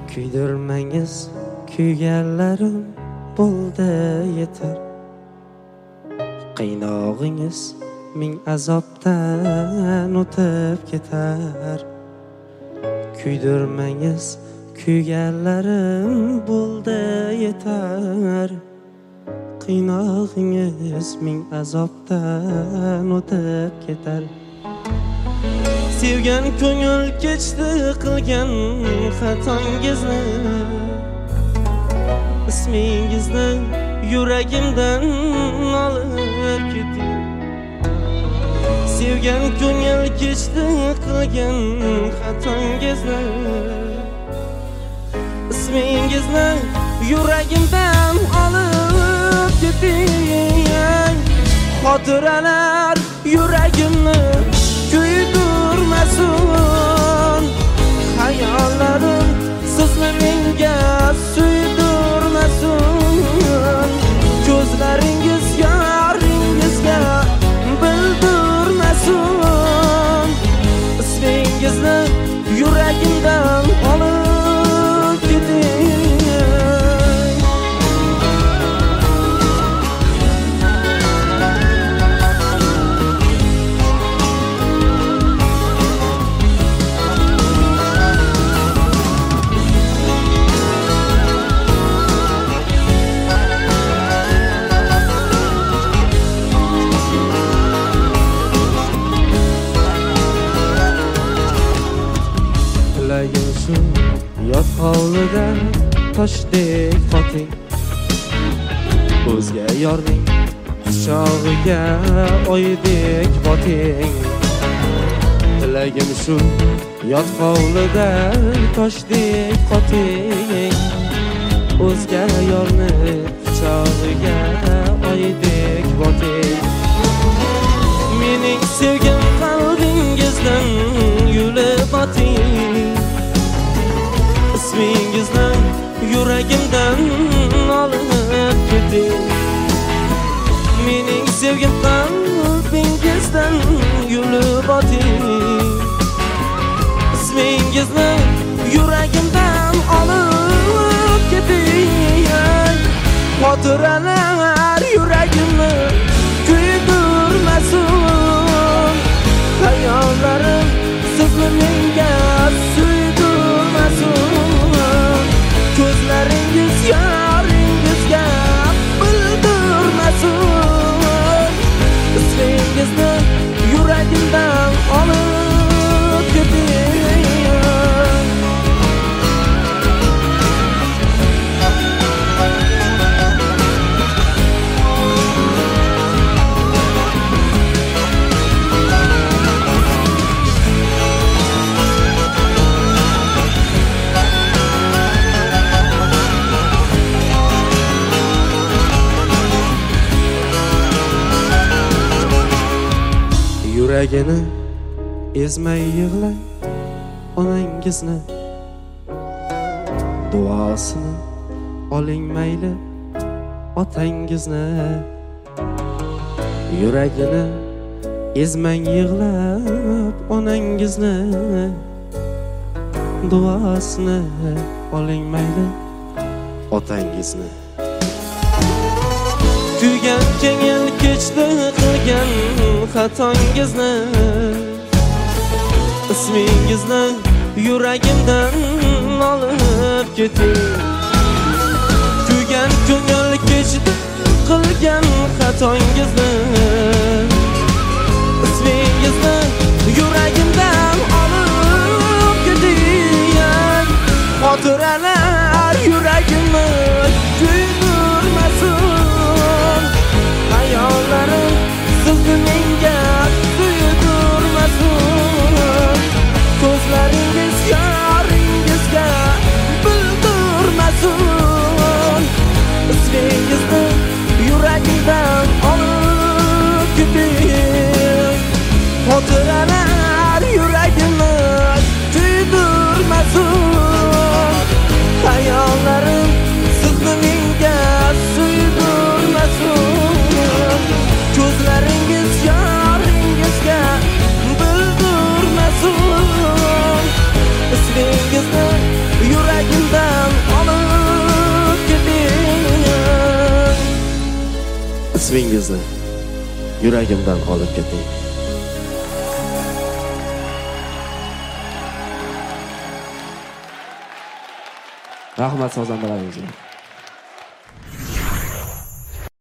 Kuydirmangiz kuyganlarim bo'ldi yetar. Qiynog'ingiz ming azobdan o'tib ketar. Kuydirmangiz kuyganlarim bo'ldi yetar. Qiynog'ingiz ming azobdan o'tib ketar. Sevgan ko'ngil kechdi qilgan xatongizni, ismingizni yuragimdan olib keting. Sevgan ko'ngil kechdi qilgan xatongizni, ismingizni yuragimdan olib keting. Xotiralar yuragimni kuydirmasin, hayollarim sizni menga suydirmasin. Ko'zlaringiz yoringizga bildirmasin, ismingizni yuragimdan olib keting. Yot hovlida toshdek qoting, o'zga yorning quchog'iga oydek boting. Tilagim shu, yot hovlida toshdek qoting, o'zga yorni quchog'iga oydek boting. Mening sevgim qalbingizdan yulib oting, ismingizni yuragimdan olib keting. Mening sevgim qalbingizdan yulib oting, ismingizni yuragimdan olib keting. Xotiralar yuragimni kuydirmasin, hayollarim sizni menga suydirmasin. Ko'zlaringiz yoringizga bildirmasin, ismingizni yuragimdan olib keting. Yuragini ezmay yig'lang onangizni, duosini oling mayli otangizni. Yuragini ezmang yig'lab onangizni, duosini oling mayli otangizni. Kuygan ko'ngil kechdi qilgan xatongizni, ismingizni yuragimdan olib keting. Kuygan ko'ngil kechdi qilgan xatongizni, ismingizni yuragimdan olib keting. Xotiralar yuragimni kuydirmasin, hayollarim sizni menga suydirmasin. Ko'zlaringiz yoringizga bildirmasin, ismingizni yuragimdan olib keting. nurlaringizni yuragimdan olib keting. Rahmat sozandalaringizga.